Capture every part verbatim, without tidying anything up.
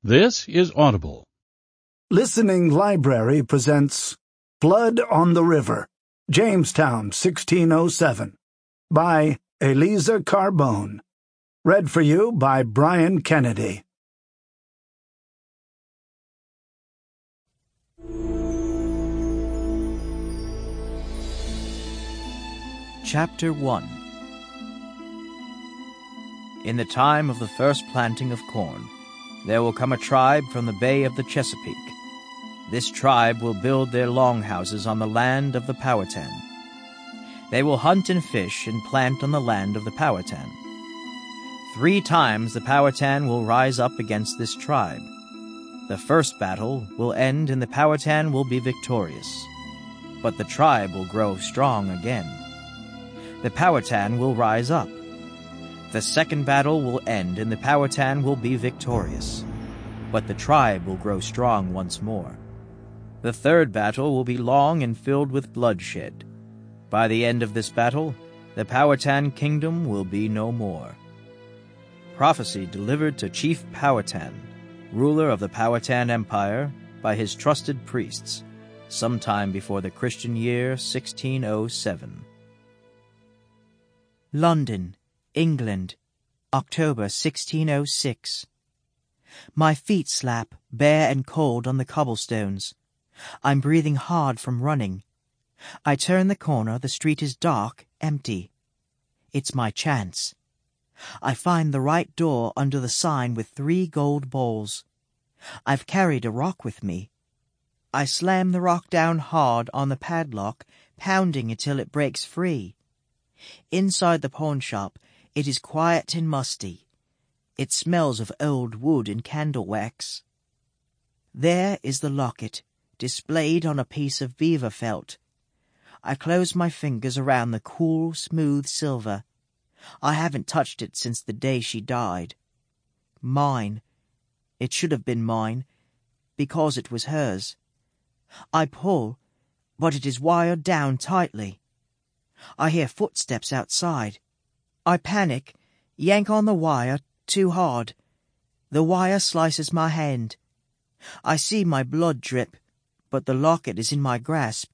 This is Audible. Listening Library presents Blood on the River, Jamestown, sixteen oh seven, by Eliza Carbone. Read for you by Brian Kennedy. Chapter one. In the time of the first planting of corn, there will come a tribe from the bay of the Chesapeake. This tribe will build their longhouses on the land of the Powhatan. They will hunt and fish and plant on the land of the Powhatan. Three times the Powhatan will rise up against this tribe. The first battle will end and the Powhatan will be victorious. But the tribe will grow strong again. The Powhatan will rise up. The second battle will end and the Powhatan will be victorious. But the tribe will grow strong once more. The third battle will be long and filled with bloodshed. By the end of this battle, the Powhatan kingdom will be no more. Prophecy delivered to Chief Powhatan, ruler of the Powhatan Empire, by his trusted priests, sometime before the Christian year sixteen oh seven. London, England, October sixteen oh six. My feet slap, bare and cold, on the cobblestones. I'm breathing hard from running. I turn the corner, the street is dark, empty. It's my chance. I find the right door under the sign with three gold balls. I've carried a rock with me. I slam the rock down hard on the padlock, pounding until it breaks free. Inside the pawn shop, it is quiet and musty. It smells of old wood and candle wax. There is the locket, displayed on a piece of beaver felt. I close my fingers around the cool, smooth silver. I haven't touched it since the day she died. Mine. It should have been mine, because it was hers. I pull, but it is wired down tightly. I hear footsteps outside. I panic, yank on the wire too hard. The wire slices my hand. I see my blood drip, but the locket is in my grasp.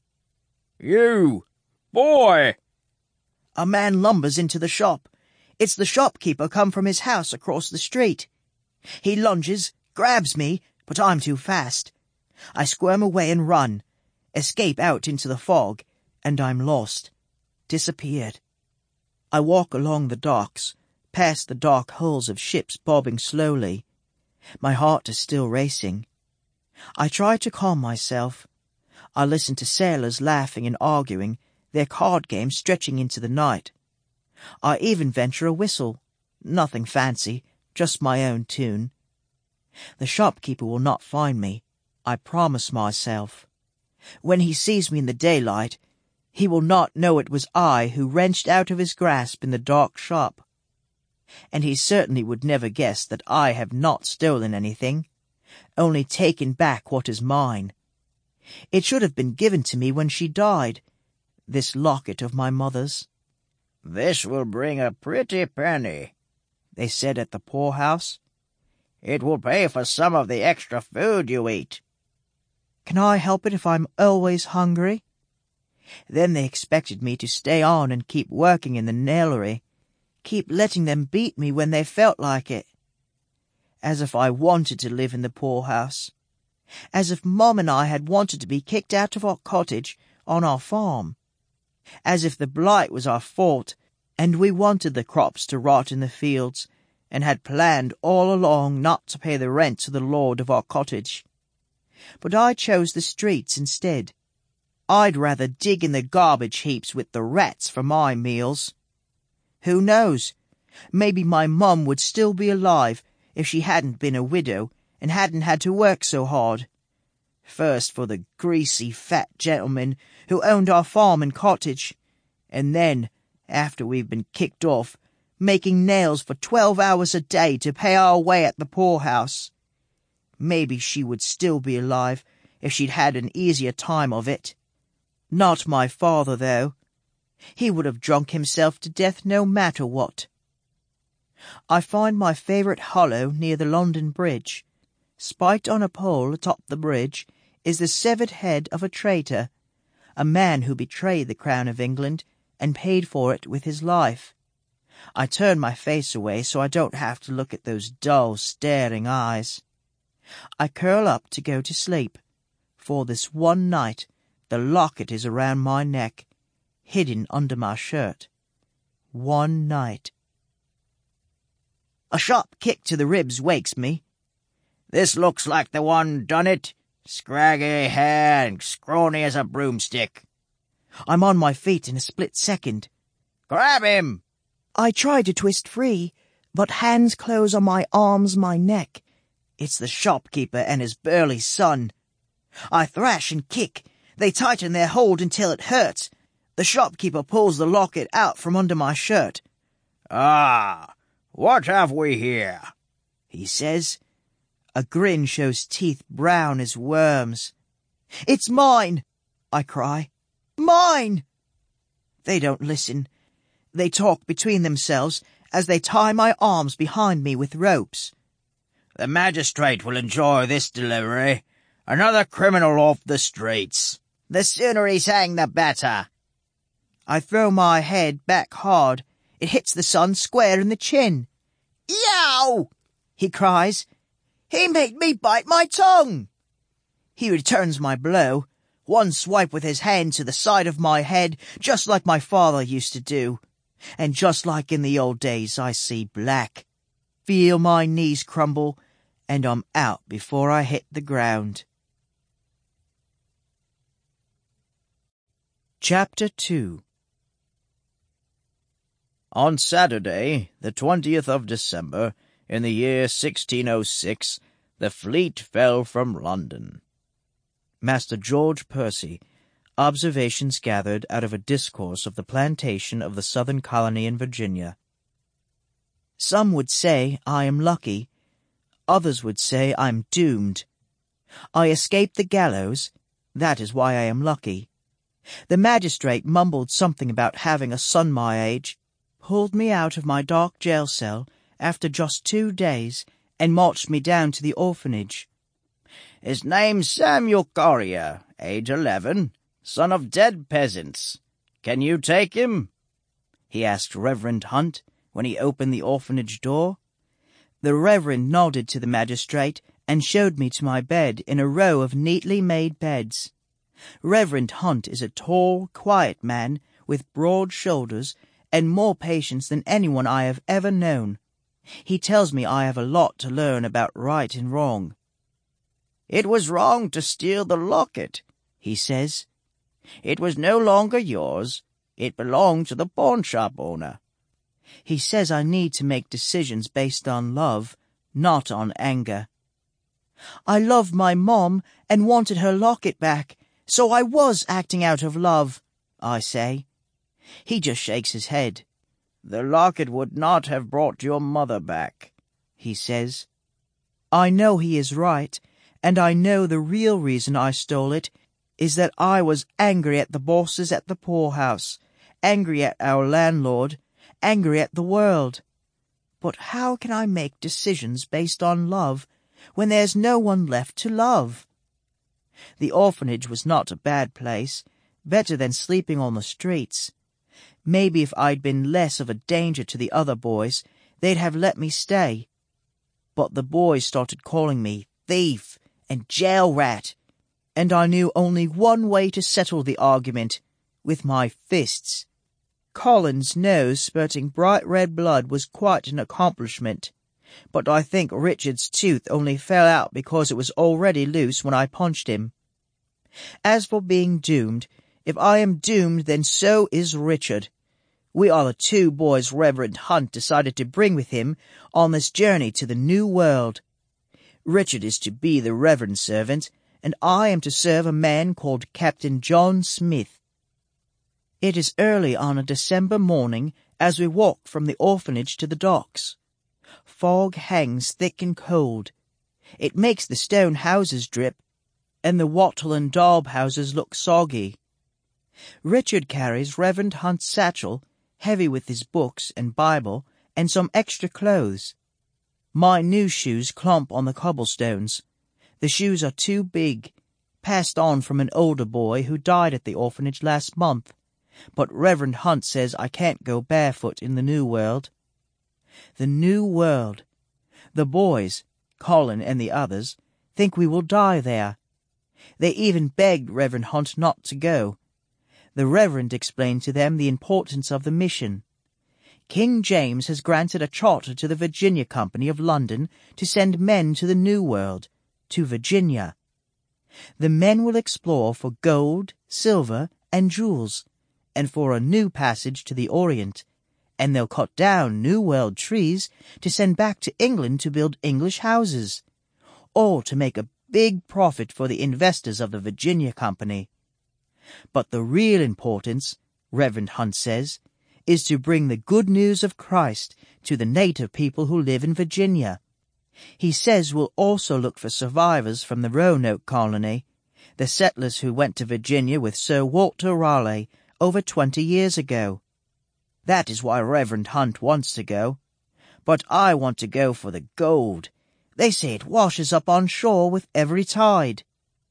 You! Boy! A man lumbers into the shop. It's the shopkeeper come from his house across the street. He lunges, grabs me, but I'm too fast. I squirm away and run, escape out into the fog, and I'm lost. Disappeared. I walk along the docks, past the dark hulls of ships bobbing slowly. My heart is still racing. I try to calm myself. I listen to sailors laughing and arguing, their card game stretching into the night. I even venture a whistle. Nothing fancy, just my own tune. The shopkeeper will not find me, I promise myself. When he sees me in the daylight, he will not know it was I who wrenched out of his grasp in the dark shop. And he certainly would never guess that I have not stolen anything, only taken back what is mine. It should have been given to me when she died, this locket of my mother's. This will bring a pretty penny, they said at the poorhouse. It will pay for some of the extra food you eat. Can I help it if I'm always hungry? Then they expected me to stay on and keep working in the nailery, keep letting them beat me when they felt like it. As if I wanted to live in the poorhouse. As if Mom and I had wanted to be kicked out of our cottage on our farm. As if the blight was our fault, and we wanted the crops to rot in the fields, and had planned all along not to pay the rent to the lord of our cottage. But I chose the streets instead. I'd rather dig in the garbage heaps with the rats for my meals. Who knows? Maybe my mum would still be alive if she hadn't been a widow and hadn't had to work so hard. First for the greasy, fat gentleman who owned our farm and cottage, and then, after we've been kicked off, making nails for twelve hours a day to pay our way at the poorhouse. Maybe she would still be alive if she'd had an easier time of it. Not my father, though. He would have drunk himself to death no matter what. I find my favourite hollow near the London Bridge, Spiked on a pole atop the bridge is the severed head of a traitor, a man who betrayed the crown of England and paid for it with his life. I turn my face away so I don't have to look at those dull, staring eyes. I curl up to go to sleep. For this one night the locket is around my neck, hidden under my shirt. One night. A sharp kick to the ribs wakes me. "This looks like the one done it. Scraggy hair and scrawny as a broomstick." I'm on my feet in a split second. "Grab him!" I try to twist free, but hands close on my arms, my neck. It's the shopkeeper and his burly son. I thrash and kick. They tighten their hold until it hurts. The shopkeeper pulls the locket out from under my shirt. "Ah, what have we here?" he says. A grin shows teeth brown as worms. "It's mine!" I cry. "Mine!" They don't listen. They talk between themselves as they tie my arms behind me with ropes. "The magistrate will enjoy this delivery. Another criminal off the streets. The sooner he's hanged, the better." I throw my head back hard. It hits the son square in the chin. "Yow!" he cries. "He made me bite my tongue." He returns my blow, one swipe with his hand to the side of my head, just like my father used to do. And just like in the old days, I see black, feel my knees crumble, and I'm out before I hit the ground. Chapter two. On Saturday, the twentieth of December, in the year sixteen oh six, the fleet fell from London. Master George Percy. Observations gathered out of a discourse of the plantation of the southern colony in Virginia. Some would say I am lucky. Others would say I'm doomed. I escaped the gallows. That is why I am lucky. The magistrate mumbled something about having a son my age, pulled me out of my dark jail cell after just two days, and marched me down to the orphanage. "His name's Samuel Corrier, age eleven, son of dead peasants. Can you take him?" he asked Reverend Hunt when he opened the orphanage door. The Reverend nodded to the magistrate and showed me to my bed in a row of neatly made beds. Reverend Hunt is a tall, quiet man with broad shoulders and more patience than anyone I have ever known. He tells me I have a lot to learn about right and wrong. "It was wrong to steal the locket," he says. "It was no longer yours. It belonged to the pawnshop owner." He says I need to make decisions based on love, not on anger. I loved my mom and wanted her locket back, so I was acting out of love, I say. He just shakes his head. "The locket would not have brought your mother back," he says. I know he is right, and I know the real reason I stole it is that I was angry at the bosses at the poorhouse, angry at our landlord, angry at the world. But how can I make decisions based on love when there's no one left to love? The orphanage was not a bad place, better than sleeping on the streets. Maybe if I'd been less of a danger to the other boys, they'd have let me stay. But the boys started calling me thief and jail rat, and I knew only one way to settle the argument, with my fists. Colin's nose spurting bright red blood was quite an accomplishment, but I think Richard's tooth only fell out because it was already loose when I punched him. As for being doomed, if I am doomed, then so is Richard. We are the two boys Reverend Hunt decided to bring with him on this journey to the new world. Richard is to be the reverend servant, and I am to serve a man called Captain John Smith. It is early on a December morning as we walk from the orphanage to the docks. Fog hangs thick and cold. It makes the stone houses drip, and the wattle and daub houses look soggy. Richard carries Reverend Hunt's satchel, heavy with his books and Bible, and some extra clothes. My new shoes clomp on the cobblestones. The shoes are too big, passed on from an older boy who died at the orphanage last month, but Reverend Hunt says I can't go barefoot in the New World. The New World. The boys, Colin and the others, think we will die there. They even begged Reverend Hunt not to go. The Reverend explained to them the importance of the mission. King James has granted a charter to the Virginia Company of London to send men to the New World, to Virginia. The men will explore for gold, silver, and jewels, and for a new passage to the Orient, and they'll cut down New World trees to send back to England to build English houses, or to make a big profit for the investors of the Virginia Company. But the real importance, Reverend Hunt says, is to bring the good news of Christ to the native people who live in Virginia. He says we'll also look for survivors from the Roanoke colony, the settlers who went to Virginia with Sir Walter Raleigh over twenty years ago. That is why Reverend Hunt wants to go. But I want to go for the gold. They say it washes up on shore with every tide.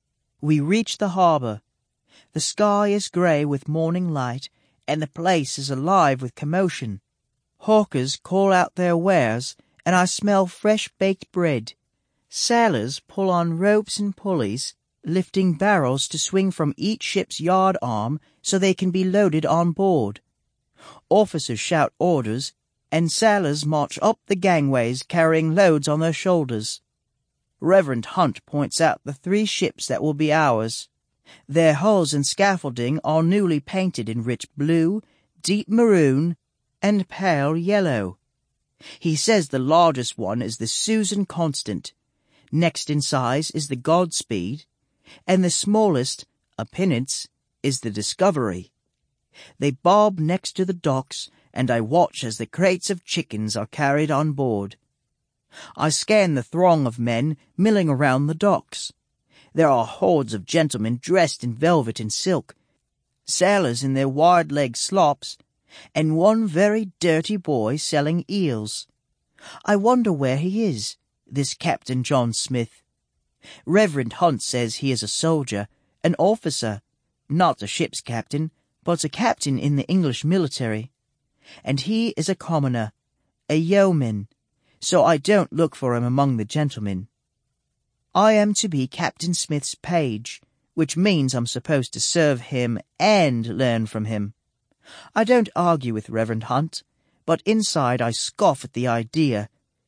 We reach the harbour. The sky is grey with morning light, and the place is alive with commotion. Hawkers call out their wares, and I smell fresh baked bread. Sailors pull on ropes and pulleys, lifting barrels to swing from each ship's yard arm so they can be loaded on board. Officers shout orders, and sailors march up the gangways carrying loads on their shoulders. Reverend Hunt points out the three ships that will be ours. Their hulls and scaffolding are newly painted in rich blue, deep maroon, and pale yellow. He says the largest one is the Susan Constant. Next in size is the Godspeed, and the smallest, a pinnace, is the Discovery. They bob next to the docks, and I watch as the crates of chickens are carried on board. I scan the throng of men milling around the docks. There are hordes of gentlemen dressed in velvet and silk, sailors in their wide-legged slops, and one very dirty boy selling eels. I wonder where he is, this Captain John Smith. Reverend Hunt says he is a soldier, an officer, not a ship's captain, but a captain in the English military. And he is a commoner, a yeoman, so I don't look for him among the gentlemen. I am to be Captain Smith's page, which means I'm supposed to serve him and learn from him. I don't argue with Reverend Hunt, but inside I scoff at the idea.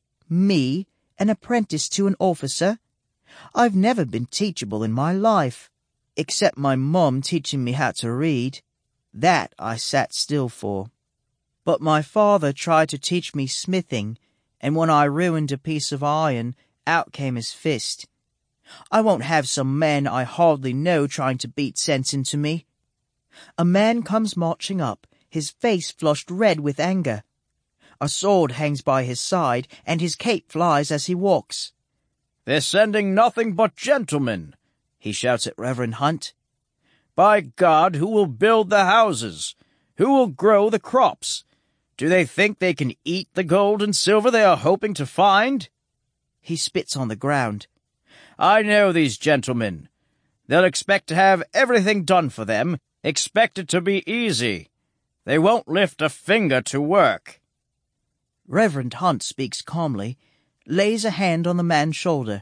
Me, an apprentice to an officer? I've never been teachable in my life, except my mum teaching me how to read. That I sat still for. But my father tried to teach me smithing, and when I ruined a piece of iron, out came his fist. I won't have some men I hardly know trying to beat sense into me. A man comes marching up, his face flushed red with anger. A sword hangs by his side, and his cape flies as he walks. "They're sending nothing but gentlemen," he shouts at Reverend Hunt. "By God, who will build the houses? Who will grow the crops? Do they think they can eat the gold and silver they are hoping to find?" He spits on the ground. "I know these gentlemen. They'll expect to have everything done for them, expect it to be easy. They won't lift a finger to work." Reverend Hunt speaks calmly, lays a hand on the man's shoulder.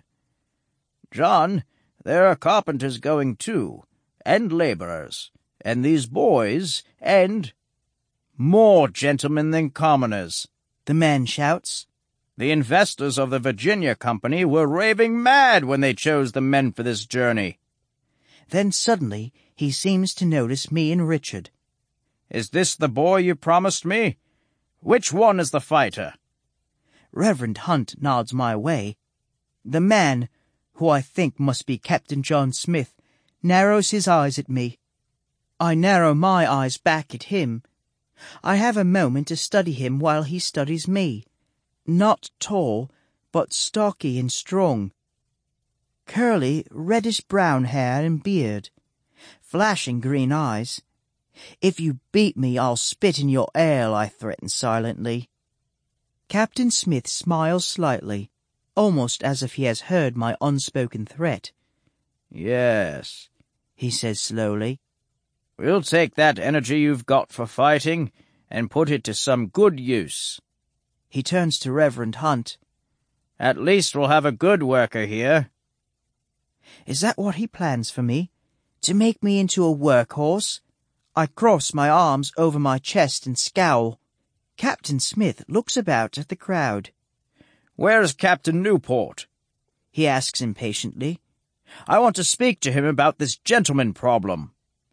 "John, there are carpenters going too, and laborers, and these boys, and more gentlemen than commoners," the man shouts. "The investors of the Virginia Company were raving mad when they chose the men for this journey." Then suddenly he seems to notice me and Richard. "Is this the boy you promised me? Which one is the fighter?" Reverend Hunt nods my way. The man, who I think must be Captain John Smith, narrows his eyes at me. I narrow my eyes back at him. I have a moment to study him while he studies me. Not tall, but stocky and strong. Curly, reddish-brown hair and beard. Flashing green eyes. "If you beat me, I'll spit in your ale," I threaten silently. Captain Smith smiles slightly. almost as if he has heard my unspoken threat. Yes, he says slowly. We'll take that energy you've got for fighting and put it to some good use. He turns to Reverend Hunt. At least we'll have a good worker here. Is that what he plans for me? To make me into a workhorse? I cross my arms over my chest and scowl. Captain Smith looks about at the crowd. Where's Captain Newport? He asks impatiently. I want to speak to him about this gentleman problem.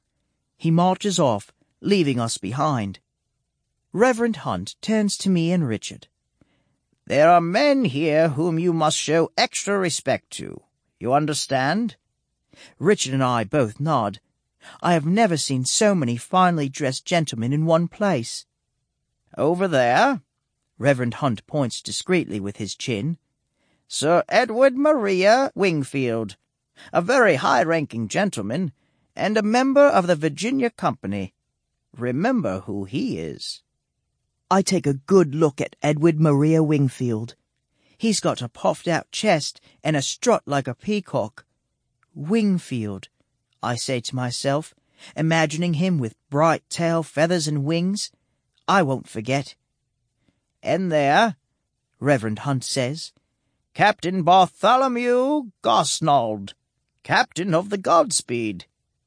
He marches off, leaving us behind. Reverend Hunt turns to me and Richard. There are men here whom you must show extra respect to. You understand? Richard and I both nod. I have never seen so many finely dressed gentlemen in one place. Over there, Reverend Hunt points discreetly with his chin, Sir Edward Maria Wingfield, a very high-ranking gentleman, and a member of the Virginia Company. Remember who he is. I take a good look at Edward Maria Wingfield. He's got a puffed-out chest and a strut like a peacock. Wingfield, I say to myself, imagining him with bright tail feathers and wings. I won't forget. And there, Reverend Hunt says, Captain Bartholomew Gosnold, captain of the Godspeed.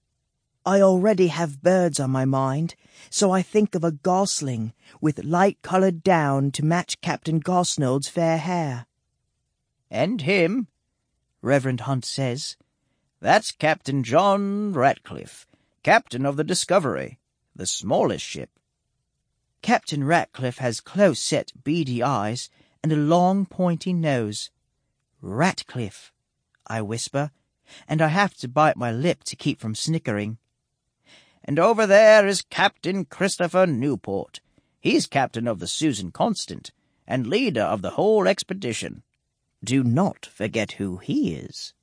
I already have birds on my mind, so I think of a gosling with light-coloured down to match Captain Gosnold's fair hair. And him, Reverend Hunt says, that's Captain John Ratcliffe, captain of the Discovery, the smallest ship. Captain Ratcliffe has close-set, beady eyes and a long, pointy nose. Ratcliffe, I whisper, and I have to bite my lip to keep from snickering. And over there is Captain Christopher Newport. He's captain of the Susan Constant and leader of the whole expedition. Do not forget who he is.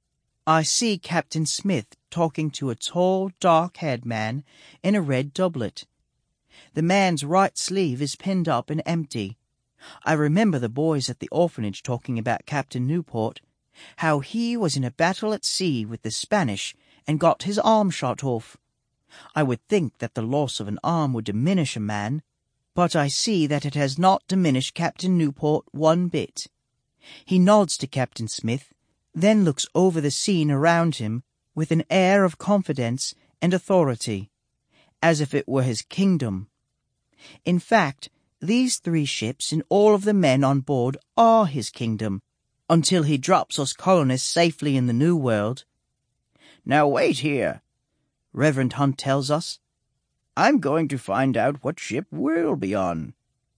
I see Captain Smith talking to a tall, dark-haired man in a red doublet. The man's right sleeve is pinned up and empty. I remember the boys at the orphanage talking about Captain Newport, how he was in a battle at sea with the Spanish and got his arm shot off. I would think that the loss of an arm would diminish a man, but I see that it has not diminished Captain Newport one bit. He nods to Captain Smith, then looks over the scene around him with an air of confidence and authority, as if it were his kingdom. In fact, these three ships and all of the men on board are his kingdom, until he drops us colonists safely in the New World. Now wait here, Reverend Hunt tells us. I'm going to find out what ship we'll be on.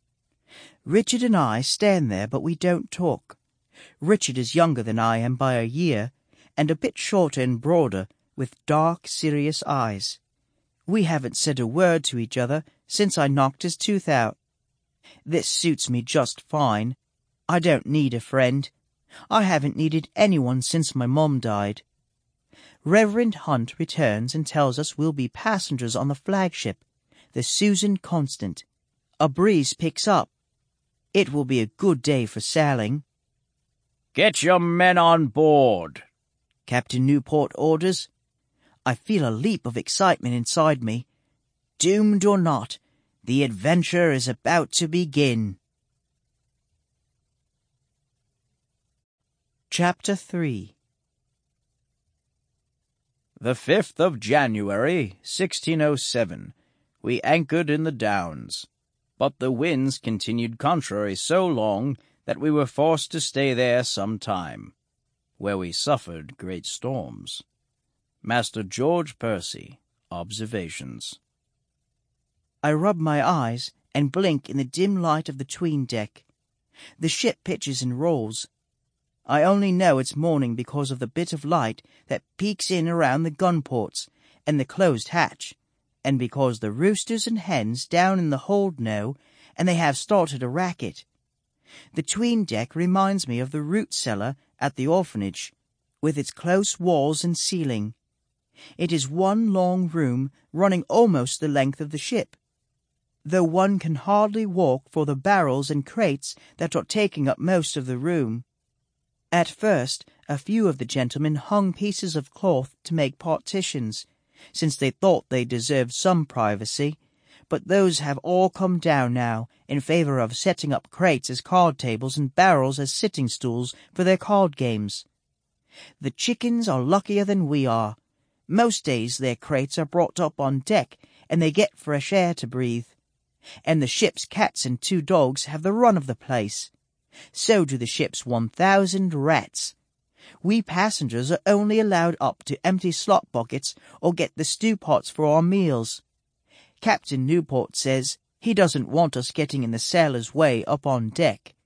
Richard and I stand there, but we don't talk. Richard is younger than I am by a year, and a bit shorter and broader, with dark, serious eyes. We haven't said a word to each other since I knocked his tooth out. This suits me just fine. I don't need a friend. I haven't needed anyone since my mom died. Reverend Hunt returns and tells us we'll be passengers on the flagship, the Susan Constant. A breeze picks up. It will be a good day for sailing. Get your men on board, Captain Newport orders. I feel a leap of excitement inside me. Doomed or not, the adventure is about to begin. Chapter three. The fifth of January, sixteen oh seven, we anchored in the Downs, but the winds continued contrary so long that we were forced to stay there some time, where we suffered great storms. Master George Percy, Observations. I rub my eyes and blink in the dim light of the 'tween deck. The ship pitches and rolls. I only know it's morning because of the bit of light that peeks in around the gun ports and the closed hatch, and because the roosters and hens down in the hold know, and they have started a racket. The 'tween deck reminds me of the root cellar at the orphanage, with its close walls and ceiling. It is one long room running almost the length of the ship, though one can hardly walk for the barrels and crates that are taking up most of the room. At first, a few of the gentlemen hung pieces of cloth to make partitions, since they thought they deserved some privacy, but those have all come down now in favour of setting up crates as card tables and barrels as sitting stools for their card games. The chickens are luckier than we are. Most days their crates are brought up on deck, and they get fresh air to breathe. And the ship's cats and two dogs have the run of the place. So do the ship's one thousand rats. We passengers are only allowed up to empty slop buckets or get the stew pots for our meals. Captain Newport says he doesn't want us getting in the sailors' way up on deck.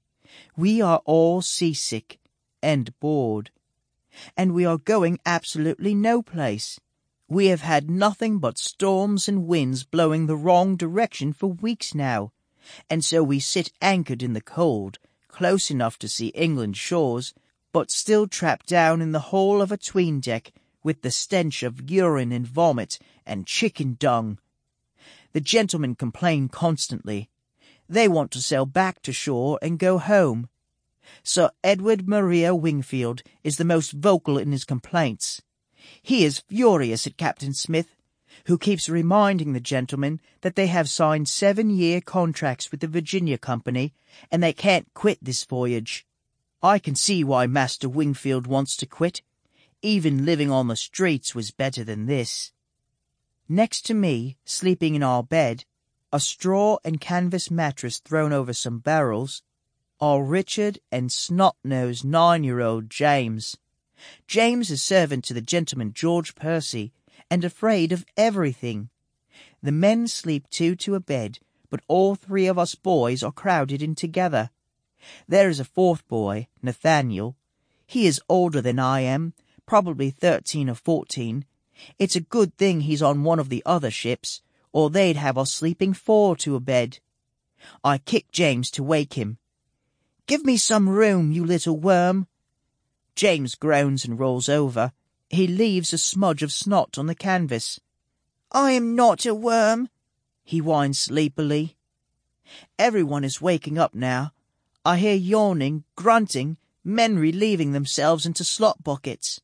We are all seasick and bored, and we are going absolutely no place. We have had nothing but storms and winds blowing the wrong direction for weeks now, and so we sit anchored in the cold, close enough to see England's shores, but still trapped down in the hole of a 'tween-deck with the stench of urine and vomit and chicken dung. The gentlemen complain constantly. They want to sail back to shore and go home. Sir Edward Maria Wingfield is the most vocal in his complaints. He is furious at Captain Smith, who keeps reminding the gentlemen that they have signed seven-year contracts with the Virginia Company, and they can't quit this voyage. I can see why Master Wingfield wants to quit. Even living on the streets was better than this. Next to me, sleeping in our bed, a straw and canvas mattress thrown over some barrels, are Richard and snot-nosed nine-year-old James. James is servant to the gentleman George Percy, and afraid of everything. The men sleep two to a bed, but all three of us boys are crowded in together. There is a fourth boy, Nathaniel. He is older than I am, probably thirteen or fourteen. It's a good thing he's on one of the other ships, or they'd have us sleeping four to a bed. I kick James to wake him. "Give me some room, you little worm." James groans and rolls over. He leaves a smudge of snot on the canvas. "I am not a worm," he whines sleepily. Everyone is waking up now. I hear yawning, grunting, men relieving themselves into slop buckets.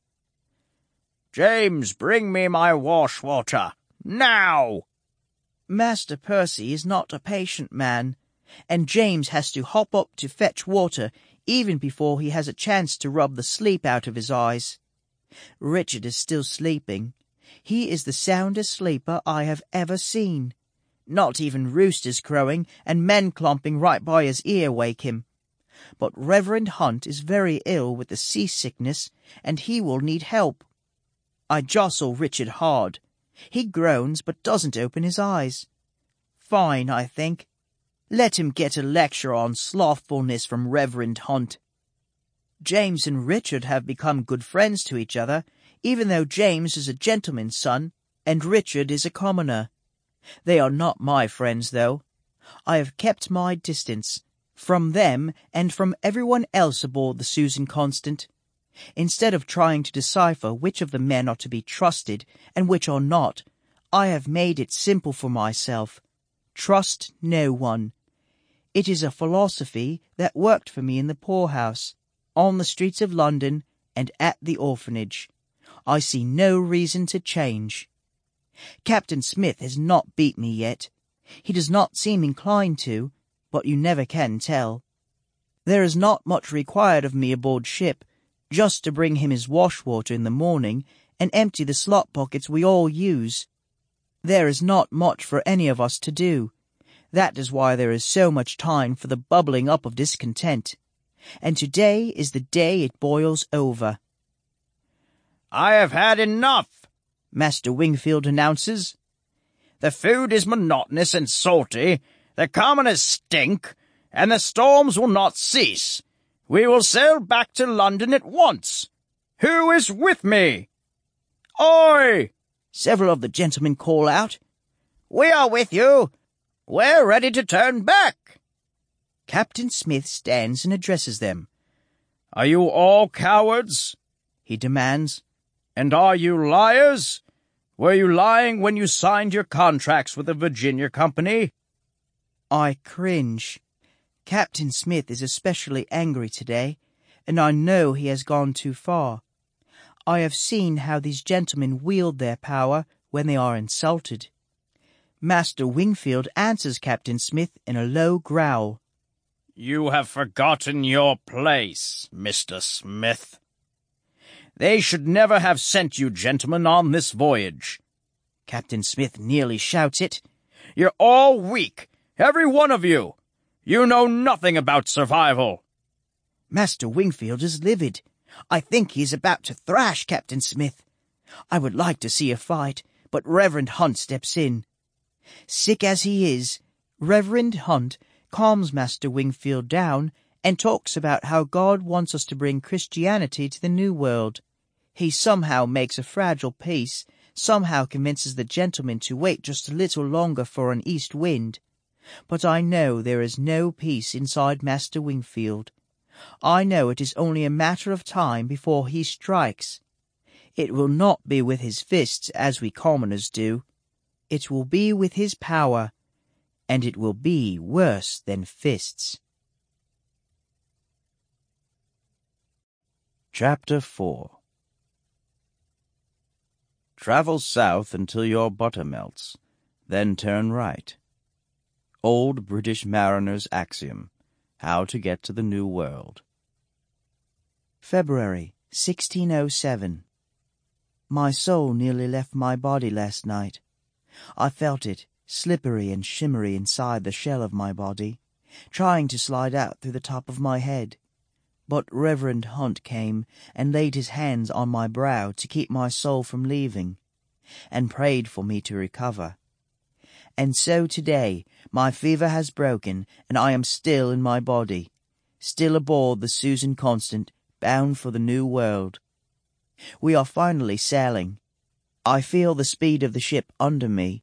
"James, bring me my wash-water, now!" Master Percy is not a patient man, and James has to hop up to fetch water even before he has a chance to rub the sleep out of his eyes. Richard is still sleeping. He is the soundest sleeper I have ever seen. Not even roosters crowing and men clomping right by his ear wake him. But Reverend Hunt is very ill with the seasickness, and he will need help. I jostle Richard hard. He groans but doesn't open his eyes. Fine, I think. Let him get a lecture on slothfulness from Reverend Hunt. James and Richard have become good friends to each other, even though James is a gentleman's son and Richard is a commoner. They are not my friends, though. I have kept my distance from them and from everyone else aboard the Susan Constant. Instead of trying to decipher which of the men are to be trusted and which are not, I have made it simple for myself. Trust no one. It is a philosophy that worked for me in the poorhouse, on the streets of London, and at the orphanage. I see no reason to change. Captain Smith has not beat me yet. He does not seem inclined to, but you never can tell. There is not much required of me aboard ship, just to bring him his wash-water in the morning and empty the slop buckets we all use. There is not much for any of us to do. That is why there is so much time for the bubbling up of discontent. And today is the day it boils over. "I have had enough," Master Wingfield announces. "The food is monotonous and salty, the commoners stink, and the storms will not cease. We will sail back to London at once. Who is with me?" "Oi!" several of the gentlemen call out. "We are with you. We're ready to turn back." Captain Smith stands and addresses them. "Are you all cowards?" he demands. "And are you liars? Were you lying when you signed your contracts with the Virginia Company?" I cringe. Captain Smith is especially angry today, and I know he has gone too far. I have seen how these gentlemen wield their power when they are insulted. Master Wingfield answers Captain Smith in a low growl. You have forgotten your place, Mister Smith. They should never have sent you gentlemen on this voyage. Captain Smith nearly shouts it. You're all weak, every one of you. You know nothing about survival. Master Wingfield is livid. I think he is about to thrash Captain Smith. I would like to see a fight, but Reverend Hunt steps in. Sick as he is, Reverend Hunt calms Master Wingfield down and talks about how God wants us to bring Christianity to the New World. He somehow makes a fragile peace, somehow convinces the gentlemen to wait just a little longer for an east wind. But I know there is no peace inside Master Wingfield. I know it is only a matter of time before he strikes. It will not be with his fists as we commoners do. It will be with his power, and it will be worse than fists. Chapter four. Travel south until your butter melts, then turn right. Old British mariner's axiom, how to get to the New World. February sixteen oh seven. My soul nearly left my body last night. I felt it, slippery and shimmery inside the shell of my body, trying to slide out through the top of my head. But Reverend Hunt came and laid his hands on my brow to keep my soul from leaving, and prayed for me to recover. And so today my fever has broken, and I am still in my body, still aboard the Susan Constant, bound for the New World. We are finally sailing. I feel the speed of the ship under me.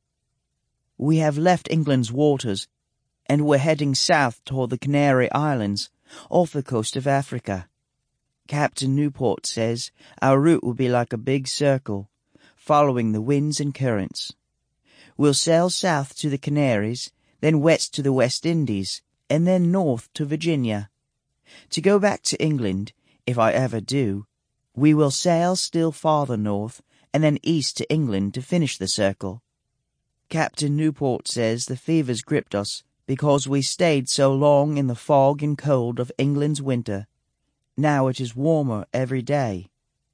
We have left England's waters, and we're heading south toward the Canary Islands, off the coast of Africa. Captain Newport says our route will be like a big circle, following the winds and currents. We'll sail south to the Canaries, then west to the West Indies, and then north to Virginia. To go back to England, if I ever do, we will sail still farther north, and then east to England to finish the circle. Captain Newport says the fever's gripped us because we stayed so long in the fog and cold of England's winter. Now it is warmer every day.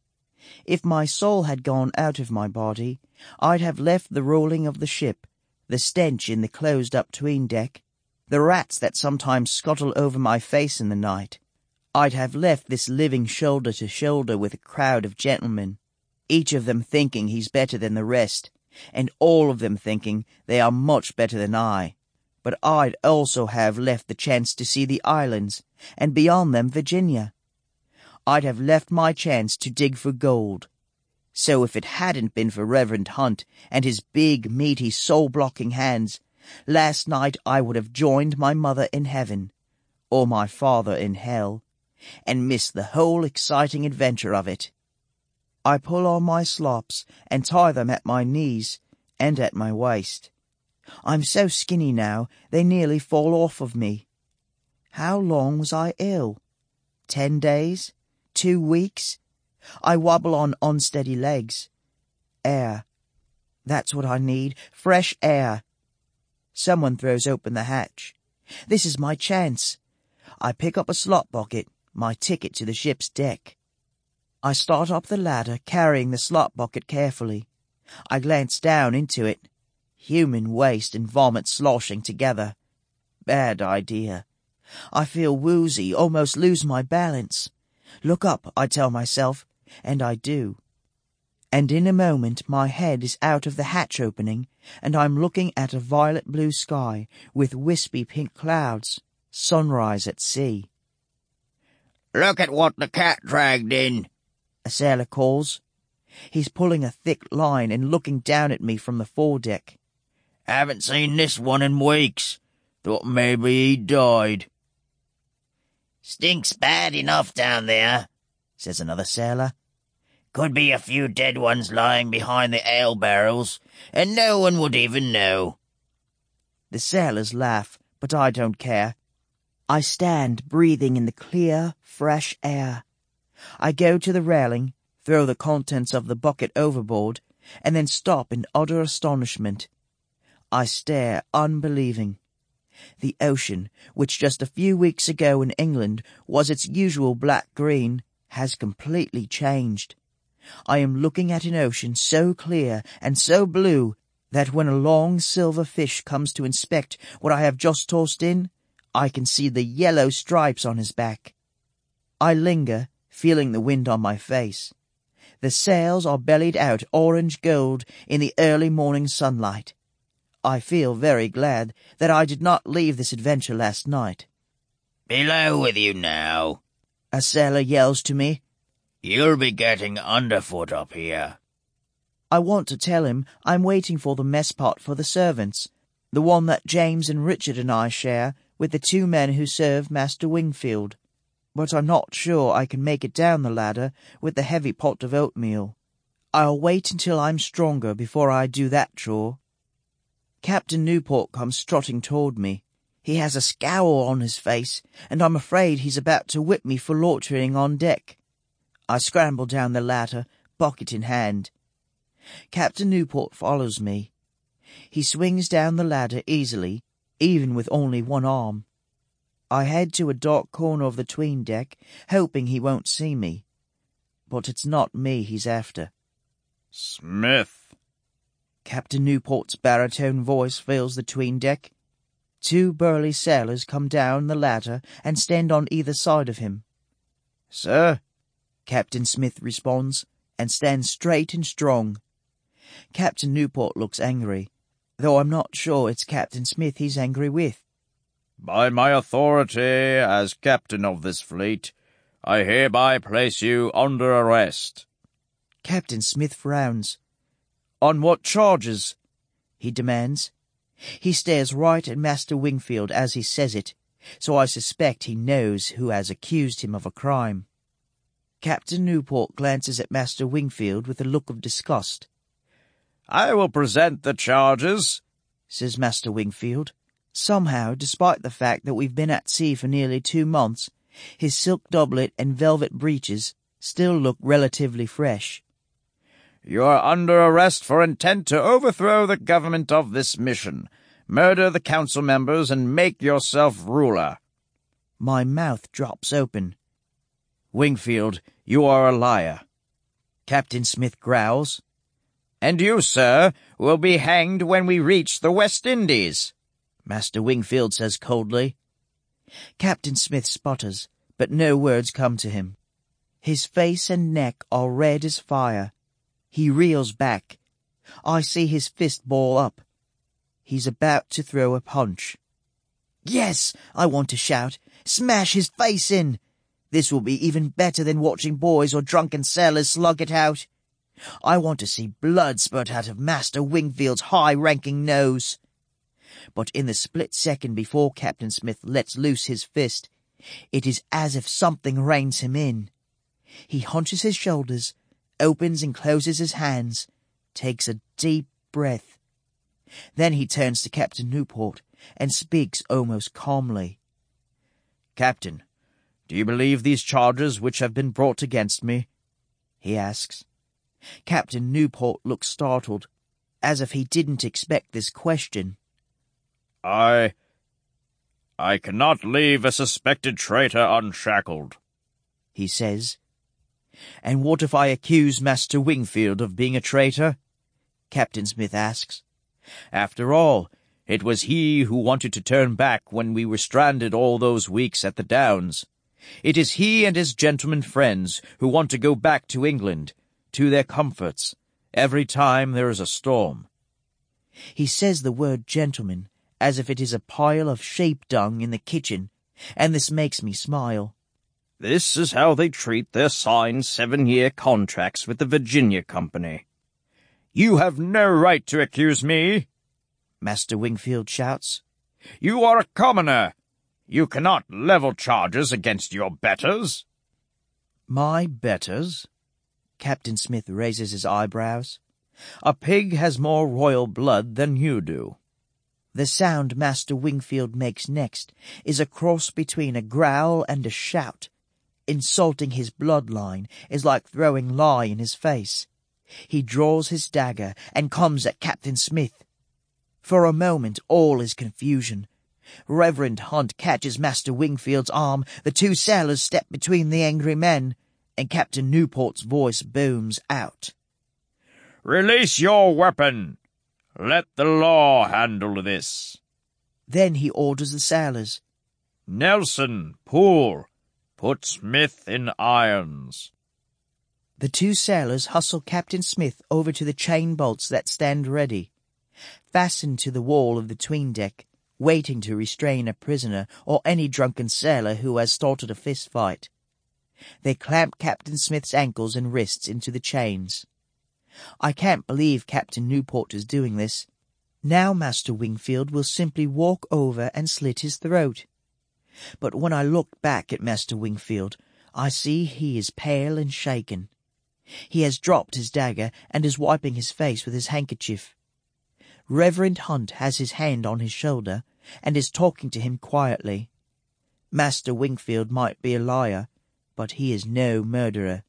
If my soul had gone out of my body, I'd have left the rolling of the ship, the stench in the closed-up tween-deck, the rats that sometimes scuttle over my face in the night. I'd have left this living shoulder to shoulder with a crowd of gentlemen, each of them thinking he's better than the rest, and all of them thinking they are much better than I. But I'd also have left the chance to see the islands, and beyond them Virginia. I'd have left my chance to dig for gold. So if it hadn't been for Reverend Hunt and his big, meaty, soul-blocking hands, last night I would have joined my mother in heaven, or my father in hell, and missed the whole exciting adventure of it. I pull on my slops and tie them at my knees and at my waist. I'm so skinny now they nearly fall off of me. How long was I ill? Ten days? Two weeks? I wobble on unsteady legs. Air. That's what I need. Fresh air. Someone throws open the hatch. This is my chance. I pick up a slop bucket, my ticket to the ship's deck. I start up the ladder, carrying the slop bucket carefully. I glance down into it. Human waste and vomit sloshing together. Bad idea. I feel woozy, almost lose my balance. Look up, I tell myself, and I do. And in a moment my head is out of the hatch opening, and I'm looking at a violet blue sky with wispy pink clouds, sunrise at sea. "Look at what the cat dragged in," a sailor calls. He's pulling a thick line and looking down at me from the foredeck. "Haven't seen this one in weeks. Thought maybe he died." "Stinks bad enough down there," says another sailor. "Could be a few dead ones lying behind the ale barrels, and no one would even know." The sailors laugh, but I don't care. I stand breathing in the clear, fresh air. I go to the railing, throw the contents of the bucket overboard, and then stop in utter astonishment. I stare, unbelieving. The ocean, which just a few weeks ago in England was its usual black-green, has completely changed. I am looking at an ocean so clear and so blue that when a long silver fish comes to inspect what I have just tossed in, I can see the yellow stripes on his back. I linger, feeling the wind on my face. The sails are bellied out orange gold in the early morning sunlight. I feel very glad that I did not leave this adventure last night. "Below with you now," a sailor yells to me. "You'll be getting underfoot up here." I want to tell him I'm waiting for the mess pot for the servants, the one that James and Richard and I share with the two men who serve Master Wingfield. But I'm not sure I can make it down the ladder with the heavy pot of oatmeal. I'll wait until I'm stronger before I do that chore. Captain Newport comes strutting toward me. He has a scowl on his face, and I'm afraid he's about to whip me for loitering on deck. I scramble down the ladder, bucket in hand. Captain Newport follows me. He swings down the ladder easily, even with only one arm. I head to a dark corner of the 'tween deck, hoping he won't see me. But it's not me he's after. "Smith!" Captain Newport's baritone voice fills the 'tween deck. Two burly sailors come down the ladder and stand on either side of him. "Sir," Captain Smith responds, and stands straight and strong. Captain Newport looks angry, though I'm not sure it's Captain Smith he's angry with. "By my authority as captain of this fleet, I hereby place you under arrest." Captain Smith frowns. "On what charges?" he demands. He stares right at Master Wingfield as he says it, so I suspect he knows who has accused him of a crime. Captain Newport glances at Master Wingfield with a look of disgust. "I will present the charges," says Master Wingfield. Somehow, despite the fact that we've been at sea for nearly two months, his silk doublet and velvet breeches still look relatively fresh. "You are under arrest for intent to overthrow the government of this mission, murder the council members, and make yourself ruler." My mouth drops open. "Wingfield, you are a liar," Captain Smith growls. "And you, sir, will be hanged when we reach the West Indies," Master Wingfield says coldly. Captain Smith sputters, but no words come to him. His face and neck are red as fire. He reels back. I see his fist ball up. He's about to throw a punch. "Yes," I want to shout. "Smash his face in! This will be even better than watching boys or drunken sailors slug it out. I want to see blood spurt out of Master Wingfield's high-ranking nose." But in the split second before Captain Smith lets loose his fist, it is as if something reins him in. He hunches his shoulders, opens and closes his hands, takes a deep breath. Then he turns to Captain Newport and speaks almost calmly. "Captain, do you believe these charges which have been brought against me?" he asks. Captain Newport looks startled, as if he didn't expect this question. I... I cannot leave a suspected traitor unshackled," he says. "And what if I accuse Master Wingfield of being a traitor?" Captain Smith asks. "After all, it was he who wanted to turn back when we were stranded all those weeks at the Downs. It is he and his gentleman friends who want to go back to England, to their comforts, every time there is a storm." He says the word gentleman as if it is a pile of sheep dung in the kitchen, and this makes me smile. "This is how they treat their signed seven-year contracts with the Virginia Company. You have no right to accuse me," Master Wingfield shouts. "You are a commoner. You cannot level charges against your betters." "My betters?" Captain Smith raises his eyebrows. "A pig has more royal blood than you do." The sound Master Wingfield makes next is a cross between a growl and a shout. Insulting his bloodline is like throwing lye in his face. He draws his dagger and comes at Captain Smith. For a moment all is confusion. Reverend Hunt catches Master Wingfield's arm, the two sailors step between the angry men, and Captain Newport's voice booms out. "Release your weapon! Let the law handle this." Then he orders the sailors. "Nelson, Poole, put Smith in irons." The two sailors hustle Captain Smith over to the chain bolts that stand ready, fastened to the wall of the 'tween deck, waiting to restrain a prisoner or any drunken sailor who has started a fist fight. They clamp Captain Smith's ankles and wrists into the chains. I can't believe Captain Newport is doing this. Now Master Wingfield will simply walk over and slit his throat. But when I look back at Master Wingfield, I see he is pale and shaken. He has dropped his dagger and is wiping his face with his handkerchief. Reverend Hunt has his hand on his shoulder and is talking to him quietly. Master Wingfield might be a liar, but he is no murderer.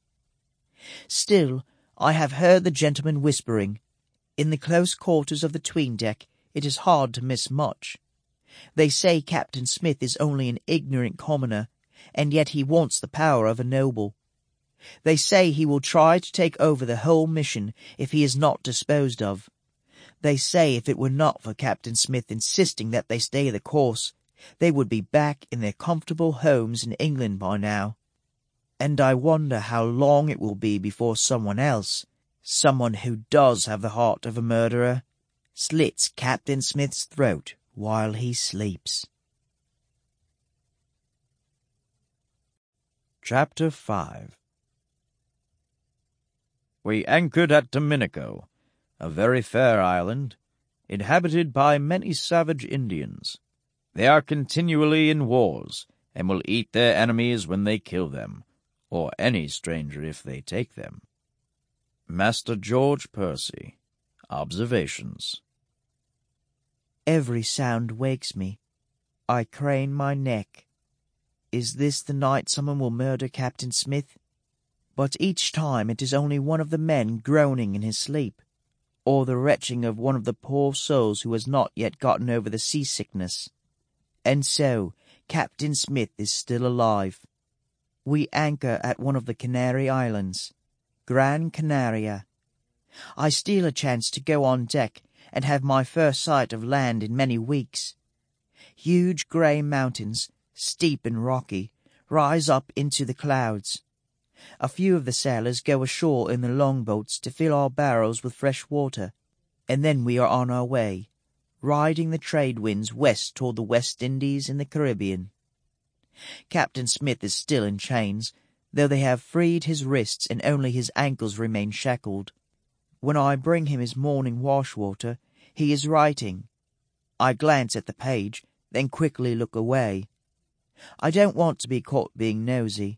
Still, I have heard the gentlemen whispering. In the close quarters of the 'tween deck, it is hard to miss much. They say Captain Smith is only an ignorant commoner, and yet he wants the power of a noble. They say he will try to take over the whole mission if he is not disposed of. They say if it were not for Captain Smith insisting that they stay the course, they would be back in their comfortable homes in England by now. And I wonder how long it will be before someone else, someone who does have the heart of a murderer, slits Captain Smith's throat while he sleeps. Chapter five. We anchored at Dominico, a very fair island, inhabited by many savage Indians. They are continually in wars, and will eat their enemies when they kill them, or any stranger if they take them. Master George Percy. Observations. Every sound wakes me. I crane my neck. Is this the night someone will murder Captain Smith? But each time it is only one of the men groaning in his sleep, or the retching of one of the poor souls who has not yet gotten over the seasickness. And so Captain Smith is still alive. We anchor at one of the Canary Islands, Gran Canaria. I steal a chance to go on deck and have my first sight of land in many weeks. Huge grey mountains, steep and rocky, rise up into the clouds. A few of the sailors go ashore in the longboats to fill our barrels with fresh water, and then we are on our way, riding the trade winds west toward the West Indies and the Caribbean. Captain Smith is still in chains, though they have freed his wrists and only his ankles remain shackled. When I bring him his morning wash-water, he is writing. I glance at the page, then quickly look away. I don't want to be caught being nosy.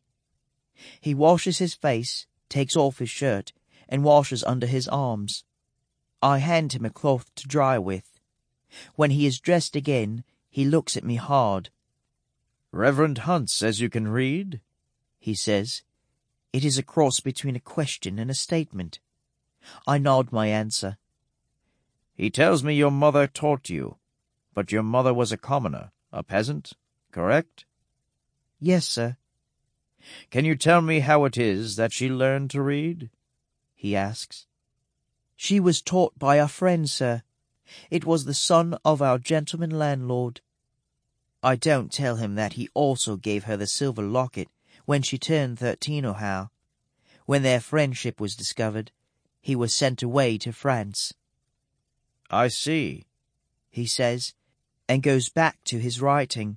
He washes his face, takes off his shirt, and washes under his arms. I hand him a cloth to dry with. When he is dressed again, he looks at me hard. "Reverend Hunt says you can read?" he says. It is a cross between a question and a statement. I nod my answer. "He tells me your mother taught you, but your mother was a commoner, a peasant, correct?" "Yes, sir." "Can you tell me how it is that she learned to read?" he asks. "She was taught by a friend, sir. It was the son of our gentleman landlord." I don't tell him that he also gave her the silver locket when she turned thirteen or how. When their friendship was discovered, he was sent away to France. "I see," he says, and goes back to his writing.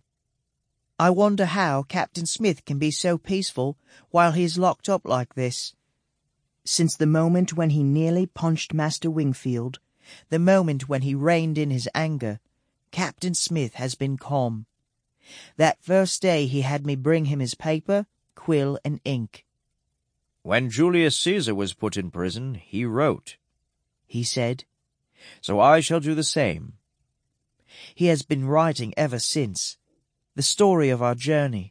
I wonder how Captain Smith can be so peaceful while he is locked up like this. Since the moment when he nearly punched Master Wingfield, the moment when he reined in his anger, Captain Smith has been calm. That first day he had me bring him his paper, quill, and ink. "When Julius Caesar was put in prison, he wrote," he said. "So I shall do the same. He has been writing ever since, the story of our journey.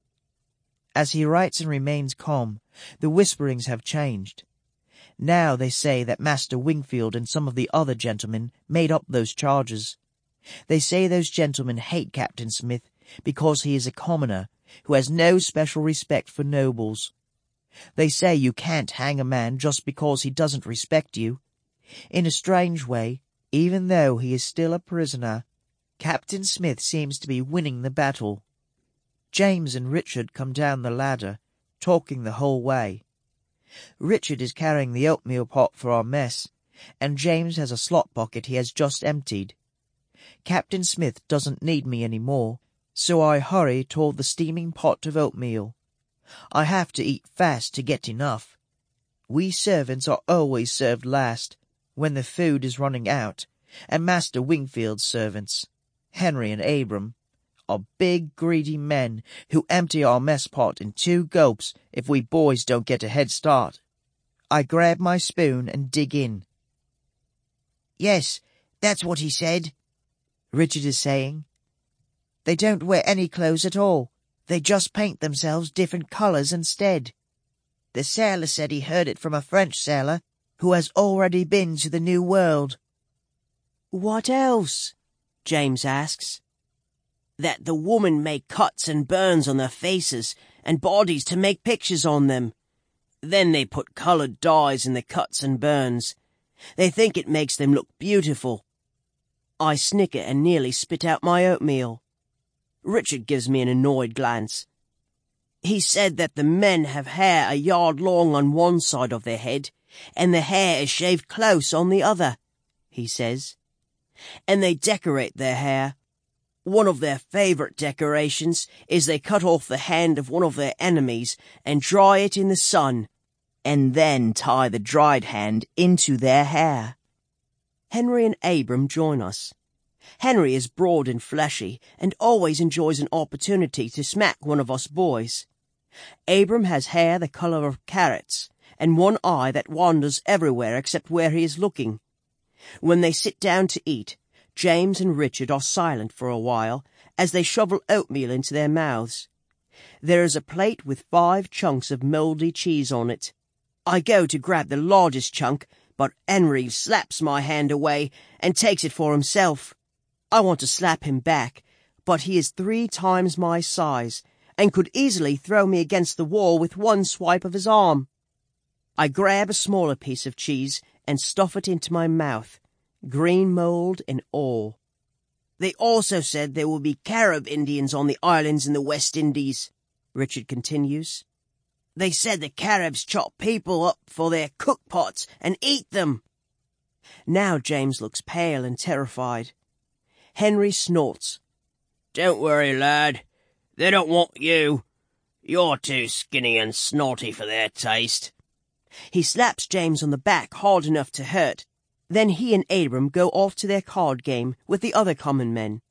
As he writes and remains calm, the whisperings have changed. Now they say that Master Wingfield and some of the other gentlemen made up those charges. They say those gentlemen hate Captain Smith because he is a commoner who has no special respect for nobles. They say you can't hang a man just because he doesn't respect you. In a strange way, even though he is still a prisoner, Captain Smith seems to be winning the battle. James and Richard come down the ladder, talking the whole way. Richard is carrying the oatmeal pot for our mess, and James has a slot pocket he has just emptied. Captain Smith doesn't need me any more, so I hurry toward the steaming pot of oatmeal. I have to eat fast to get enough. We servants are always served last, when the food is running out, and Master Wingfield's servants, Henry and Abram, are big greedy men who empty our mess pot in two gulps if we boys don't get a head start. I grab my spoon and dig in. Yes, that's what he said, Richard is saying. They don't wear any clothes at all. They just paint themselves different colours instead. The sailor said he heard it from a French sailor who has already been to the New World. What else? James asks. That the women make cuts and burns on their faces and bodies to make pictures on them. Then they put coloured dyes in the cuts and burns. They think it makes them look beautiful. I snicker and nearly spit out my oatmeal. Richard gives me an annoyed glance. He said that the men have hair a yard long on one side of their head, and the hair is shaved close on the other, he says. And they decorate their hair. One of their favourite decorations is they cut off the hand of one of their enemies and dry it in the sun, and then tie the dried hand into their hair. Henry and Abram join us. Henry is broad and fleshy and always enjoys an opportunity to smack one of us boys. Abram has hair the colour of carrots and one eye that wanders everywhere except where he is looking. When they sit down to eat, James and Richard are silent for a while as they shovel oatmeal into their mouths. There is a plate with five chunks of mouldy cheese on it. I go to grab the largest chunk, but Henry slaps my hand away and takes it for himself. I want to slap him back, but he is three times my size and could easily throw me against the wall with one swipe of his arm. I grab a smaller piece of cheese and stuff it into my mouth, green mould and all. They also said there will be Carib Indians on the islands in the West Indies, Richard continues. They said the Caribs chop people up for their cook pots and eat them. Now James looks pale and terrified. Henry snorts. Don't worry, lad. They don't want you. You're too skinny and snotty for their taste. He slaps James on the back hard enough to hurt. Then he and Abram go off to their card game with the other common men.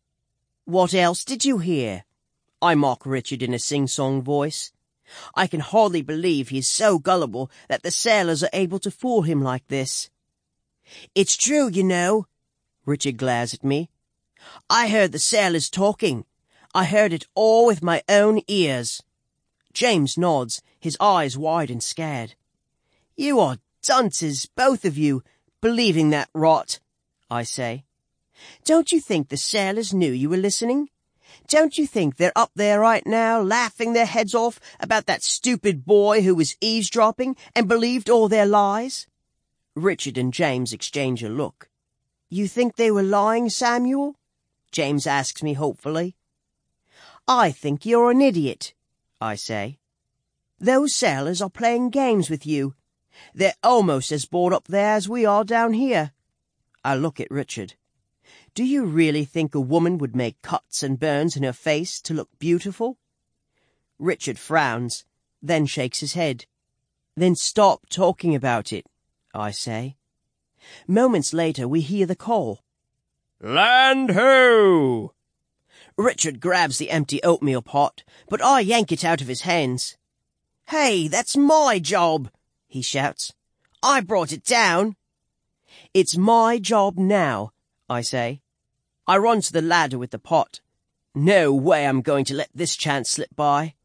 What else did you hear? I mock Richard in a sing-song voice. I can hardly believe he is so gullible that the sailors are able to fool him like this. It's true, you know. Richard glares at me. I heard the sailors talking. I heard it all with my own ears. James nods, his eyes wide and scared. You are dunces, both of you, believing that rot, I say. Don't you think the sailors knew you were listening? Don't you think they're up there right now, laughing their heads off about that stupid boy who was eavesdropping and believed all their lies? Richard and James exchange a look. You think they were lying, Samuel? James asks me hopefully. I think you're an idiot, I say. Those sailors are playing games with you. They're almost as bored up there as we are down here. I look at Richard. Do you really think a woman would make cuts and burns in her face to look beautiful? Richard frowns, then shakes his head. Then stop talking about it, I say. Moments later we hear the call. Land ho! Richard grabs the empty oatmeal pot, but I yank it out of his hands. Hey, that's my job, he shouts. I brought it down. It's my job now, I say. I run to the ladder with the pot. No way I'm going to let this chance slip by.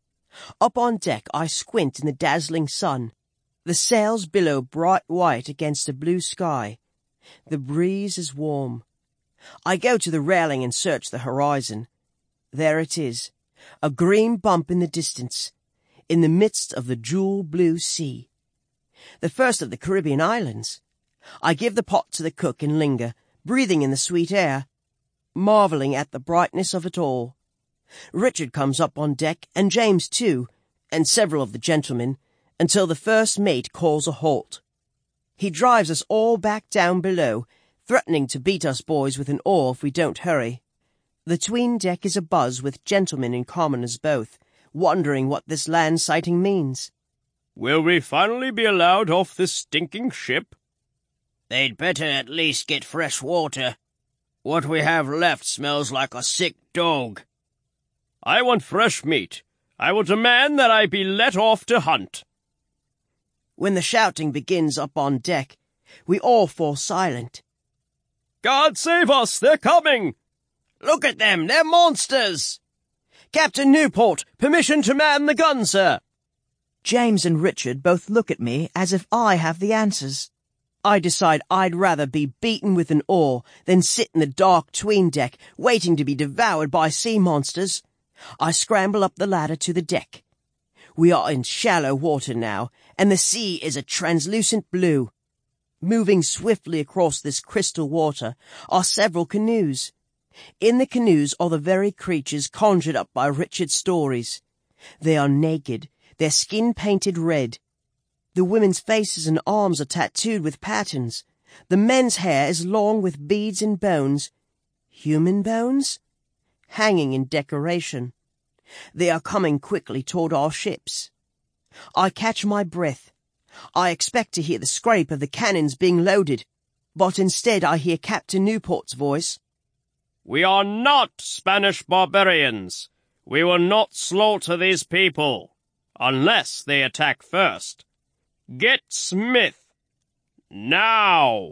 Up on deck, I squint in the dazzling sun. The sails billow bright white against the blue sky. The breeze is warm. I go to the railing and search the horizon. There it is, a green bump in the distance, in the midst of the jewel blue sea. The first of the Caribbean islands. I give the pot to the cook and linger, breathing in the sweet air, marvelling at the brightness of it all. Richard comes up on deck, and James too, and several of the gentlemen, until the first mate calls a halt. He drives us all back down below, threatening to beat us boys with an oar if we don't hurry. The 'tween deck is abuzz with gentlemen and commoners both, wondering what this land sighting means. Will we finally be allowed off this stinking ship? They'd better at least get fresh water. What we have left smells like a sick dog. I want fresh meat. I will demand that I be let off to hunt. When the shouting begins up on deck, we all fall silent. God save us! They're coming! Look at them! They're monsters! Captain Newport, permission to man the gun, sir! James and Richard both look at me as if I have the answers. I decide I'd rather be beaten with an oar than sit in the dark 'tween deck waiting to be devoured by sea monsters. I scramble up the ladder to the deck. We are in shallow water now, and the sea is a translucent blue. Moving swiftly across this crystal water are several canoes. In the canoes are the very creatures conjured up by Richard's stories. They are naked, their skin painted red. The women's faces and arms are tattooed with patterns. The men's hair is long with beads and bones. Human bones? Hanging in decoration. They are coming quickly toward our ships. I catch my breath. I expect to hear the scrape of the cannons being loaded, but instead I hear Captain Newport's voice. We are not Spanish barbarians. We will not slaughter these people, unless they attack first. Get Smith. Now!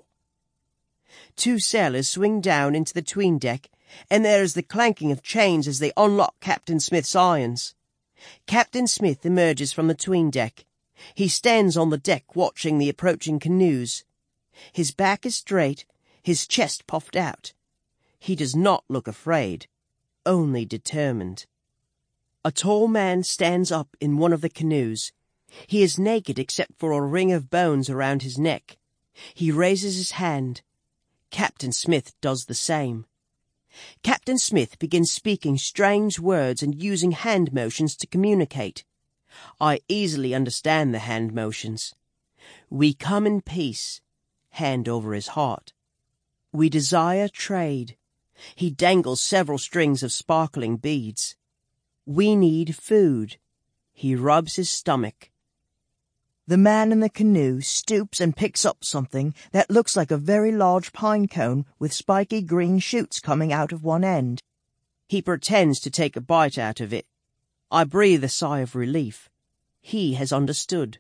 Two sailors swing down into the 'tween deck, and there is the clanking of chains as they unlock Captain Smith's irons. Captain Smith emerges from the 'tween deck. He stands on the deck watching the approaching canoes. His back is straight, his chest puffed out. He does not look afraid, only determined. A tall man stands up in one of the canoes. He is naked except for a ring of bones around his neck. He raises his hand. Captain Smith does the same. Captain Smith begins speaking strange words and using hand motions to communicate. I easily understand the hand motions. We come in peace, hand over his heart. We desire trade. He dangles several strings of sparkling beads. We need food. He rubs his stomach. The man in the canoe stoops and picks up something that looks like a very large pine cone with spiky green shoots coming out of one end. He pretends to take a bite out of it. I breathe a sigh of relief. He has understood.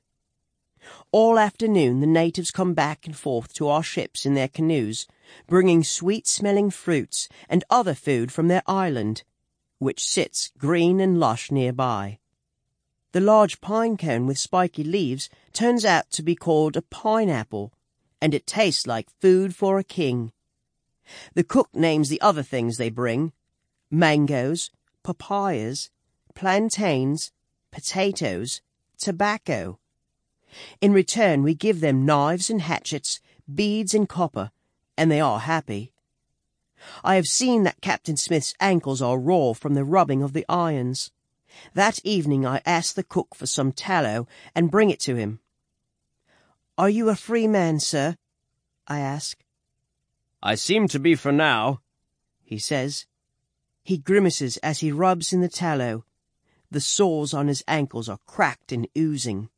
All afternoon the natives come back and forth to our ships in their canoes, bringing sweet-smelling fruits and other food from their island, which sits green and lush nearby. The large pine cone with spiky leaves turns out to be called a pineapple, and it tastes like food for a king. The cook names the other things they bring: mangoes, papayas, plantains, potatoes, tobacco. In return we give them knives and hatchets, beads and copper, and they are happy. I have seen that Captain Smith's ankles are raw from the rubbing of the irons. That evening I ask the cook for some tallow and bring it to him. "Are you a free man, sir?" I ask. I seem to be for now, he says. He grimaces as he rubs in the tallow. The sores on his ankles are cracked and oozing.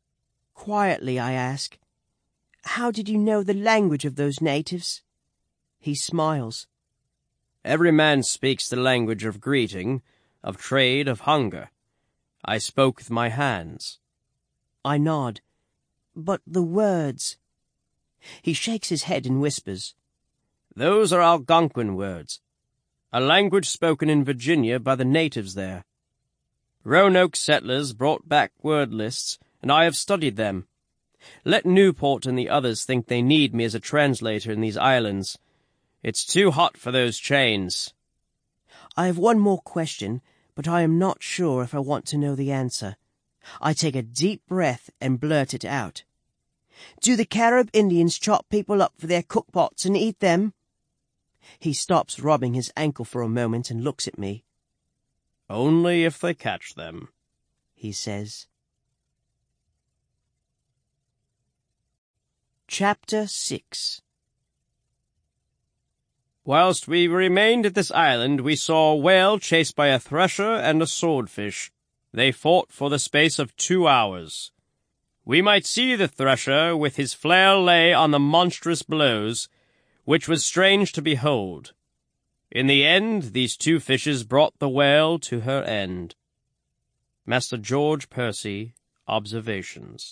Quietly I ask, "How did you know the language of those natives?" He smiles. Every man speaks the language of greeting, of trade, of hunger. I spoke with my hands. I nod. But the words... He shakes his head and whispers, Those are Algonquin words, a language spoken in Virginia by the natives there. Roanoke settlers brought back word lists, and I have studied them. Let Newport and the others think they need me as a translator in these islands. It's too hot for those chains. I have one more question, but I am not sure if I want to know the answer. I take a deep breath and blurt it out. Do the Carib Indians chop people up for their cookpots and eat them? He stops rubbing his ankle for a moment and looks at me. Only if they catch them, he says. Chapter six. Whilst we remained at this island, we saw a whale chased by a thresher and a swordfish. They fought for the space of two hours. We might see the thresher with his flail lay on the monstrous blows, which was strange to behold. In the end, these two fishes brought the whale to her end. Master George Percy, Observations.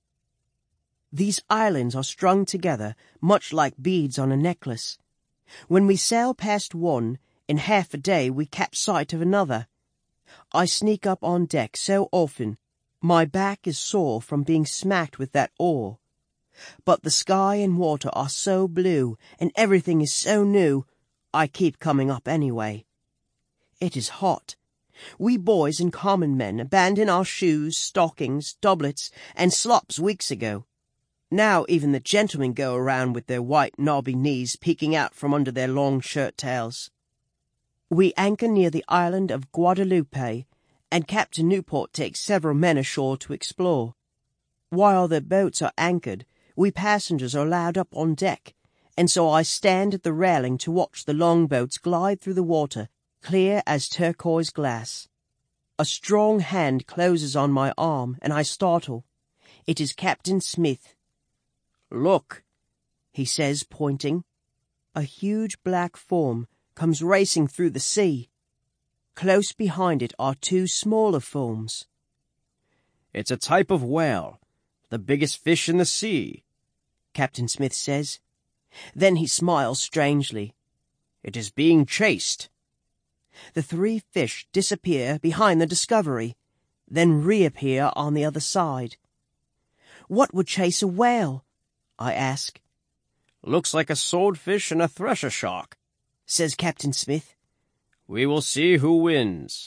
These islands are strung together, much like beads on a necklace. When we sail past one, in half a day we catch sight of another. I sneak up on deck so often, my back is sore from being smacked with that oar. But the sky and water are so blue, and everything is so new, I keep coming up anyway. It is hot. We boys and common men abandoned our shoes, stockings, doublets, and slops weeks ago. Now even the gentlemen go around with their white knobby knees peeking out from under their long shirt-tails. We anchor near the island of Guadalupe, and Captain Newport takes several men ashore to explore. While the boats are anchored, we passengers are allowed up on deck, and so I stand at the railing to watch the longboats glide through the water, clear as turquoise glass. A strong hand closes on my arm, and I startle. It is Captain Smith. "Look," he says, pointing. A huge black form comes racing through the sea. Close behind it are two smaller forms. "It's a type of whale, the biggest fish in the sea," Captain Smith says. Then he smiles strangely. "It is being chased." The three fish disappear behind the Discovery, then reappear on the other side. What would chase a whale? I ask. "Looks like a swordfish and a thresher shark," says Captain Smith. "We will see who wins."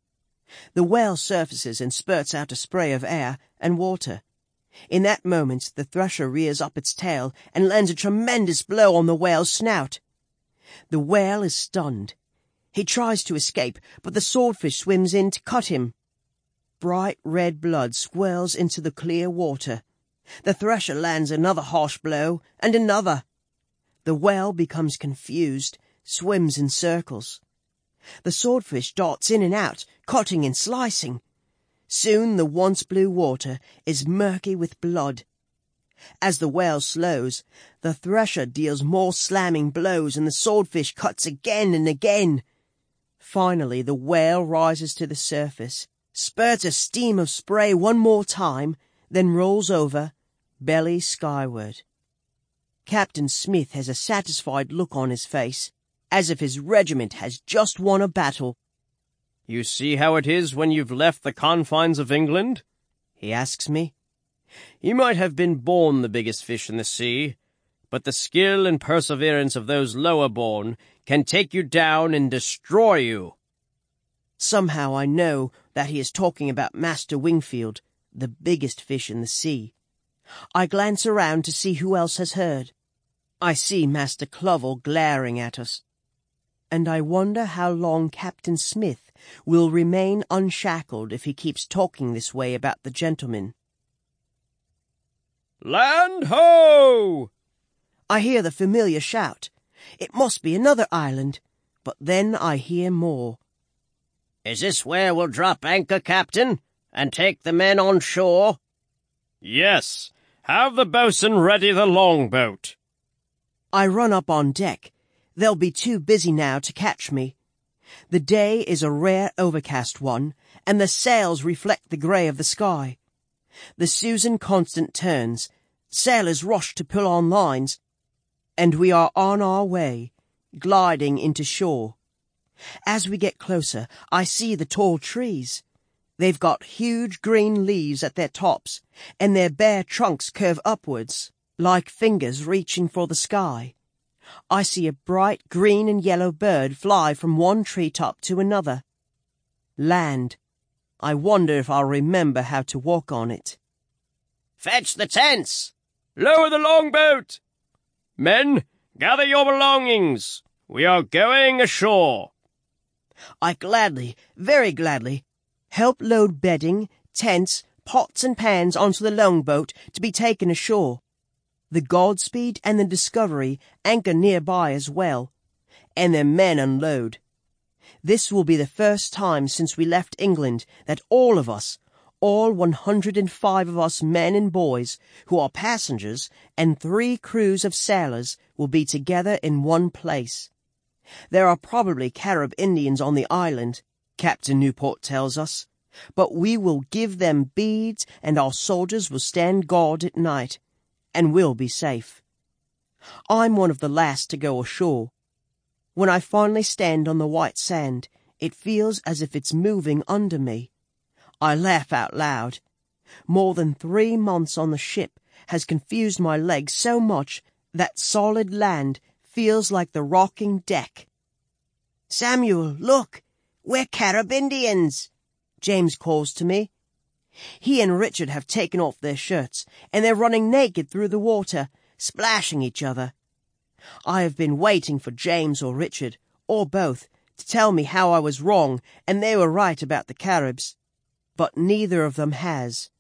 The whale surfaces and spurts out a spray of air and water. In that moment the thresher rears up its tail and lands a tremendous blow on the whale's snout. The whale is stunned. He tries to escape, but the swordfish swims in to cut him. Bright red blood swirls into the clear water. The thresher lands another harsh blow, and another. The whale becomes confused, swims in circles. The swordfish darts in and out, cutting and slicing. Soon the once blue water is murky with blood. As the whale slows, the thresher deals more slamming blows, and the swordfish cuts again and again. Finally, the whale rises to the surface, spurts a stream of spray one more time, then rolls over, belly skyward. Captain Smith has a satisfied look on his face, as if his regiment has just won a battle. "You see how it is when you've left the confines of England?" he asks me. "You might have been born the biggest fish in the sea, but the skill and perseverance of those lower born can take you down and destroy you." Somehow I know that he is talking about Master Wingfield, the biggest fish in the sea. I glance around to see who else has heard. I see Master Clovel glaring at us. And I wonder how long Captain Smith will remain unshackled if he keeps talking this way about the gentlemen. "Land ho!" I hear the familiar shout. It must be another island, but then I hear more. "Is this where we'll drop anchor, Captain, and take the men on shore?" "Yes. Have the boatswain ready the longboat." I run up on deck. They'll be too busy now to catch me. The day is a rare overcast one, and the sails reflect the grey of the sky. The Susan Constant turns. Sailors rush to pull on lines. and we are on our way, gliding into shore. As we get closer, I see the tall trees. They've got huge green leaves at their tops, and their bare trunks curve upwards, like fingers reaching for the sky. I see a bright green and yellow bird fly from one treetop to another. Land. I wonder if I'll remember how to walk on it. Fetch the tents! Lower the longboat! Men, gather your belongings. We are going ashore. I gladly, very gladly, help load bedding, tents, pots and pans onto the longboat to be taken ashore. The Godspeed and the Discovery anchor nearby as well, and their men unload. This will be the first time since we left England that all of us, all one hundred and five of us men and boys who are passengers and three crews of sailors will be together in one place. There are probably Carib Indians on the island, Captain Newport tells us, but we will give them beads and our soldiers will stand guard at night, and we'll be safe. I'm one of the last to go ashore. When I finally stand on the white sand, it feels as if it's moving under me. I laugh out loud. More than three months on the ship has confused my legs so much that solid land feels like the rocking deck. Samuel, look! We're Carib Indians! James calls to me. He and Richard have taken off their shirts, and they're running naked through the water, splashing each other. I have been waiting for James or Richard, or both, to tell me how I was wrong and they were right about the Caribs. But neither of them has.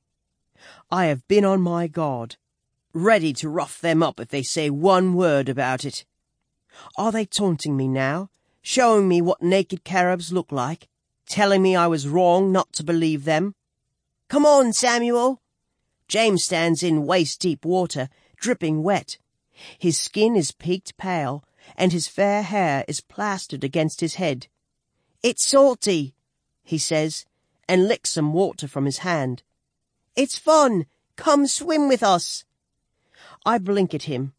I have been on my guard, ready to rough them up if they say one word about it. Are they taunting me now, showing me what naked Caribs look like, telling me I was wrong not to believe them? Come on, Samuel! James stands in waist-deep water, dripping wet. His skin is peaked pale, and his fair hair is plastered against his head. It's salty, he says, and licks some water from his hand. It's fun! Come swim with us! I blink at him.